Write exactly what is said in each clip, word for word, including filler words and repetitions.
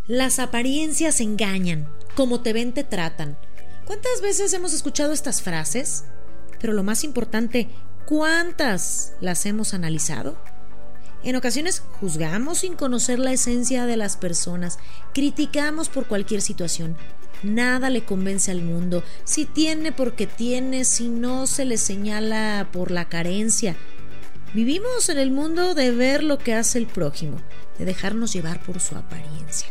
Las apariencias engañan, como te ven te tratan. ¿Cuántas veces hemos escuchado estas frases? Pero lo más importante, ¿cuántas las hemos analizado? En ocasiones juzgamos sin conocer la esencia de las personas, criticamos por cualquier situación. Nada le convence al mundo, si tiene porque tiene, si no se le señala por la carencia. Vivimos en el mundo de ver lo que hace el prójimo, de dejarnos llevar por su apariencia.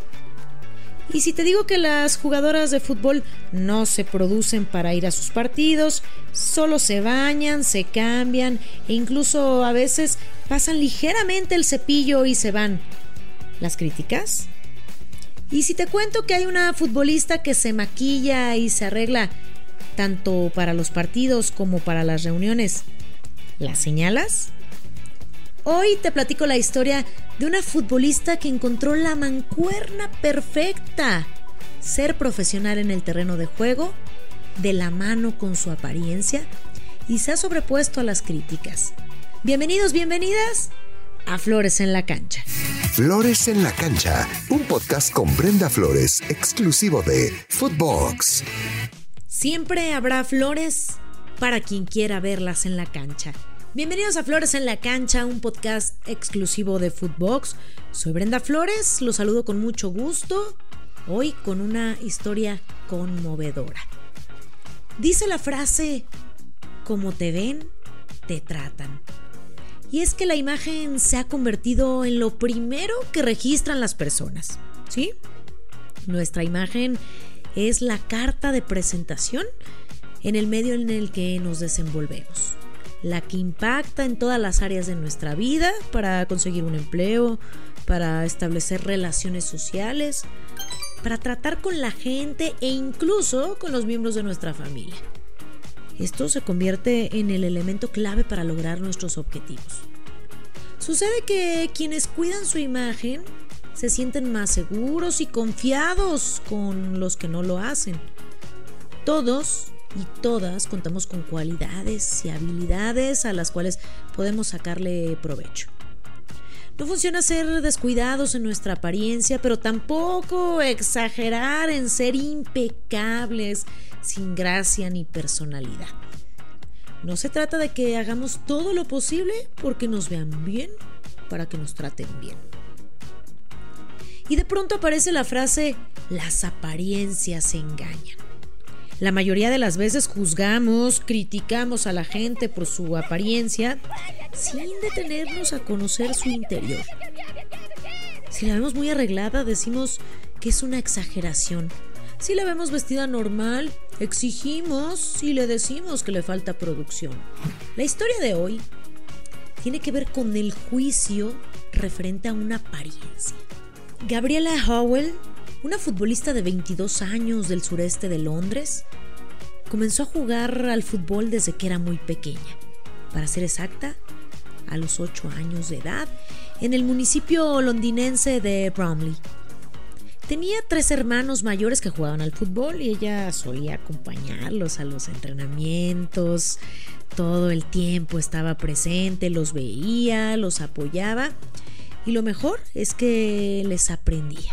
Y si te digo que las jugadoras de fútbol no se producen para ir a sus partidos, solo se bañan, se cambian e incluso a veces pasan ligeramente el cepillo y se van, ¿las criticas? Y si te cuento que hay una futbolista que se maquilla y se arregla tanto para los partidos como para las reuniones, ¿la señalas? Hoy te platico la historia de una futbolista que encontró la mancuerna perfecta: ser profesional en el terreno de juego, de la mano con su apariencia, y se ha sobrepuesto a las críticas. Bienvenidos, bienvenidas a Flores en la Cancha. Flores en la Cancha, un podcast con Brenda Flores, exclusivo de Footbox. Siempre habrá flores para quien quiera verlas en la cancha. Bienvenidos a Flores en la Cancha, un podcast exclusivo de Footbox. Soy Brenda Flores, los saludo con mucho gusto, hoy con una historia conmovedora. Dice la frase: como te ven, te tratan. Y es que la imagen se ha convertido en lo primero que registran las personas, ¿sí? Nuestra imagen es la carta de presentación en el medio en el que nos desenvolvemos, la que impacta en todas las áreas de nuestra vida para conseguir un empleo, para establecer relaciones sociales, para tratar con la gente e incluso con los miembros de nuestra familia. Esto se convierte en el elemento clave para lograr nuestros objetivos. Sucede que quienes cuidan su imagen se sienten más seguros y confiados con los que no lo hacen. Todos y todas contamos con cualidades y habilidades a las cuales podemos sacarle provecho. No funciona ser descuidados en nuestra apariencia, pero tampoco exagerar en ser impecables, sin gracia ni personalidad. No se trata de que hagamos todo lo posible porque nos vean bien, para que nos traten bien. Y de pronto aparece la frase: las apariencias engañan. La mayoría de las veces juzgamos, criticamos a la gente por su apariencia sin detenernos a conocer su interior. Si la vemos muy arreglada, decimos que es una exageración. Si la vemos vestida normal, exigimos y le decimos que le falta producción. La historia de hoy tiene que ver con el juicio referente a una apariencia. Gabriella Howell, una futbolista de veintidós años del sureste de Londres, comenzó a jugar al fútbol desde que era muy pequeña. Para ser exacta, a los ocho años de edad, en el municipio londinense de Bromley. Tenía tres hermanos mayores que jugaban al fútbol y ella solía acompañarlos a los entrenamientos. Todo el tiempo estaba presente, los veía, los apoyaba y lo mejor es que les aprendía.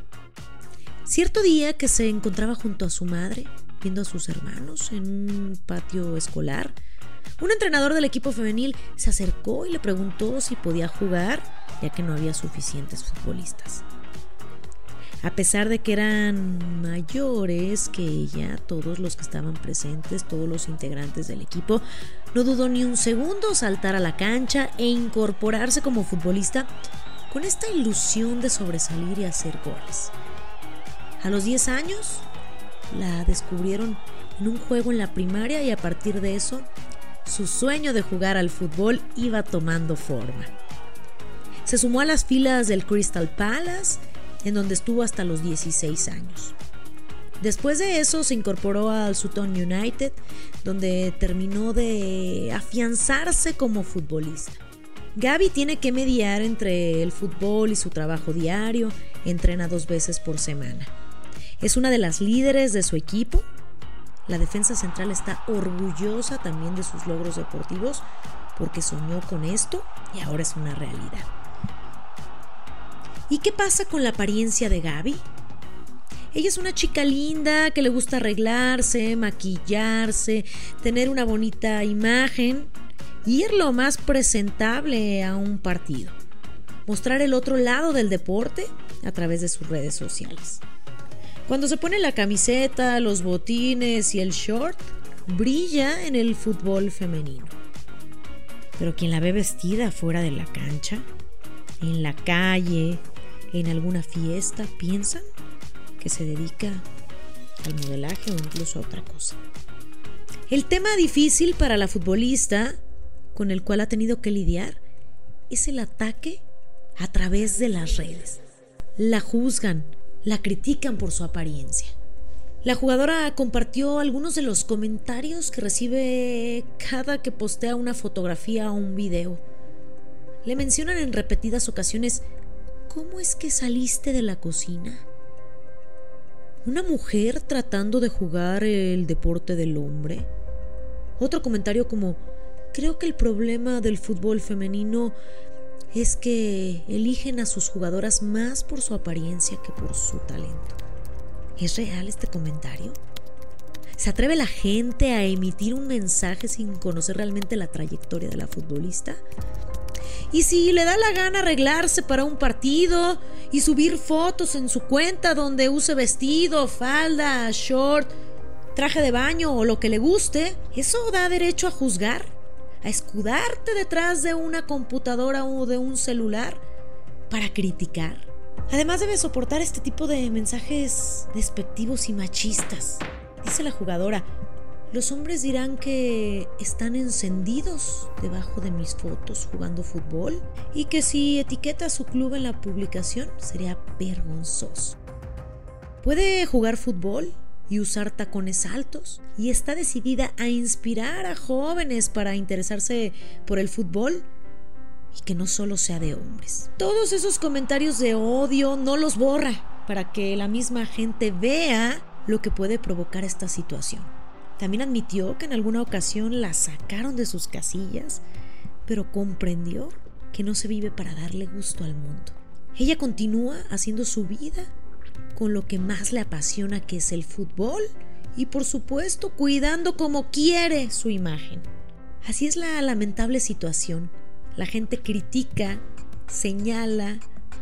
Cierto día que se encontraba junto a su madre, viendo a sus hermanos en un patio escolar, un entrenador del equipo femenil se acercó y le preguntó si podía jugar, ya que no había suficientes futbolistas. A pesar de que eran mayores que ella, todos los que estaban presentes, todos los integrantes del equipo, no dudó ni un segundo saltar a la cancha e incorporarse como futbolista con esta ilusión de sobresalir y hacer goles. A los diez años la descubrieron en un juego en la primaria y a partir de eso su sueño de jugar al fútbol iba tomando forma. Se sumó a las filas del Crystal Palace, en donde estuvo hasta los dieciséis años. Después de eso se incorporó al Sutton United, donde terminó de afianzarse como futbolista. Gaby tiene que mediar entre el fútbol y su trabajo diario, entrena dos veces por semana. Es una de las líderes de su equipo. La defensa central está orgullosa también de sus logros deportivos porque soñó con esto y ahora es una realidad. ¿Y qué pasa con la apariencia de Gaby? Ella es una chica linda que le gusta arreglarse, maquillarse, tener una bonita imagen y ir lo más presentable a un partido. Mostrar el otro lado del deporte a través de sus redes sociales. Cuando se pone la camiseta, los botines y el short, brilla en el fútbol femenino. Pero quien la ve vestida fuera de la cancha, en la calle, en alguna fiesta, piensan que se dedica al modelaje o incluso a otra cosa. El tema difícil para la futbolista con el cual ha tenido que lidiar es el ataque a través de las redes. La juzgan, la critican por su apariencia. La jugadora compartió algunos de los comentarios que recibe cada que postea una fotografía o un video. Le mencionan en repetidas ocasiones: ¿cómo es que saliste de la cocina? ¿Una mujer tratando de jugar el deporte del hombre? Otro comentario como: creo que el problema del fútbol femenino es que eligen a sus jugadoras más por su apariencia que por su talento. ¿Es real este comentario? ¿Se atreve la gente a emitir un mensaje sin conocer realmente la trayectoria de la futbolista? Y si le da la gana arreglarse para un partido y subir fotos en su cuenta donde use vestido, falda, short, traje de baño o lo que le guste, ¿eso da derecho a juzgar? ¿A escudarte detrás de una computadora o de un celular para criticar? Además debe soportar este tipo de mensajes despectivos y machistas. Dice la jugadora: los hombres dirán que están encendidos debajo de mis fotos jugando fútbol y que si etiqueta a su club en la publicación sería vergonzoso. Puede jugar fútbol y usar tacones altos y está decidida a inspirar a jóvenes para interesarse por el fútbol y que no solo sea de hombres. Todos esos comentarios de odio no los borra para que la misma gente vea lo que puede provocar esta situación. También admitió que en alguna ocasión la sacaron de sus casillas, pero comprendió que no se vive para darle gusto al mundo. Ella continúa haciendo su vida con lo que más le apasiona, que es el fútbol, y por supuesto cuidando como quiere su imagen. Así es la lamentable situación. La gente critica, señala,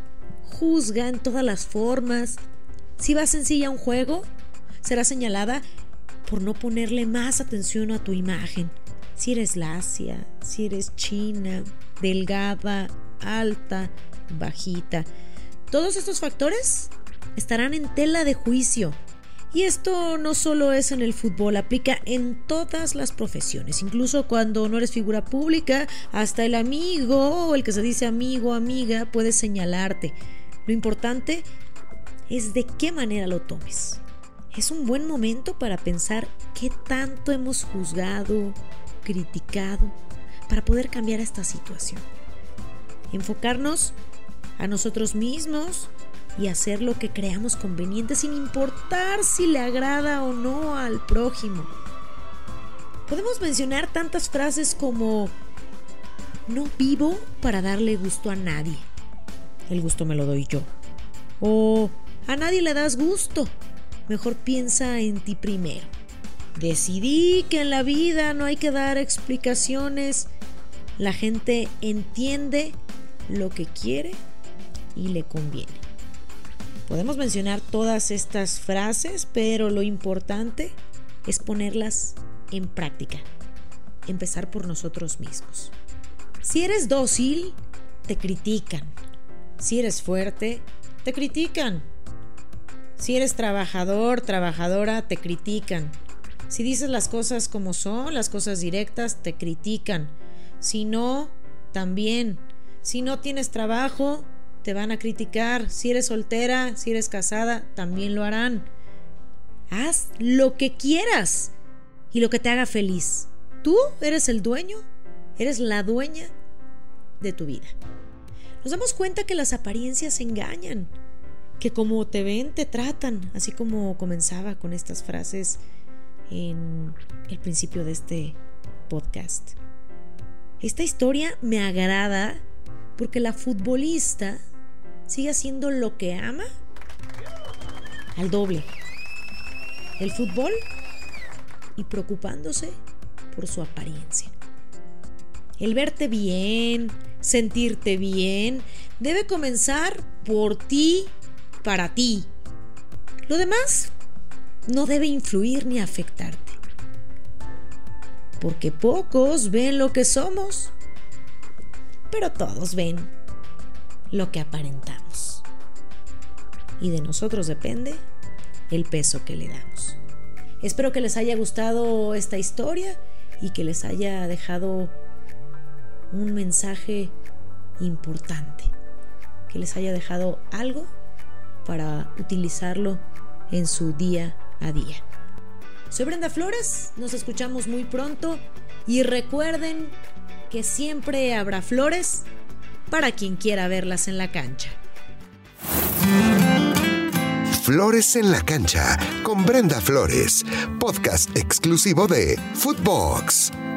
juzga en todas las formas. Si va sencilla a un juego, será señalada por no ponerle más atención a tu imagen. Si eres lacia, si eres china, delgada, alta, bajita. Todos estos factores estarán en tela de juicio. Y esto no solo es en el fútbol, aplica en todas las profesiones. Incluso cuando no eres figura pública, hasta el amigo o el que se dice amigo o amiga puede señalarte. Lo importante es de qué manera lo tomes. Es un buen momento para pensar qué tanto hemos juzgado, criticado, para poder cambiar esta situación. Enfocarnos a nosotros mismos y hacer lo que creamos conveniente sin importar si le agrada o no al prójimo. Podemos mencionar tantas frases como: no vivo para darle gusto a nadie, el gusto me lo doy yo. O a nadie le das gusto, mejor piensa en ti primero. Decidí que en la vida no hay que dar explicaciones. La gente entiende lo que quiere y le conviene. Podemos mencionar todas estas frases, pero lo importante es ponerlas en práctica. Empezar por nosotros mismos. Si eres dócil, te critican. Si eres fuerte, te critican. Si eres trabajador, trabajadora, te critican. Si dices las cosas como son, las cosas directas, te critican. Si no, también. Si no tienes trabajo, te van a criticar. Si eres soltera, si eres casada, también lo harán. Haz lo que quieras y lo que te haga feliz. Tú eres el dueño, eres la dueña de tu vida. Nos damos cuenta que las apariencias engañan, que como te ven, te tratan, así como comenzaba con estas frases en el principio de este podcast. Esta historia me agrada porque la futbolista sigue haciendo lo que ama al doble, el fútbol, y preocupándose por su apariencia. El verte bien, sentirte bien, debe comenzar por ti, para ti. Lo demás no debe influir ni afectarte, porque pocos ven lo que somos, pero todos ven lo que aparentamos. Y de nosotros depende el peso que le damos. Espero que les haya gustado esta historia y que les haya dejado un mensaje importante, que les haya dejado algo para utilizarlo en su día a día. Soy Brenda Flores, nos escuchamos muy pronto y recuerden que siempre habrá flores para quien quiera verlas en la cancha. Flores en la cancha con Brenda Flores, podcast exclusivo de Footbox.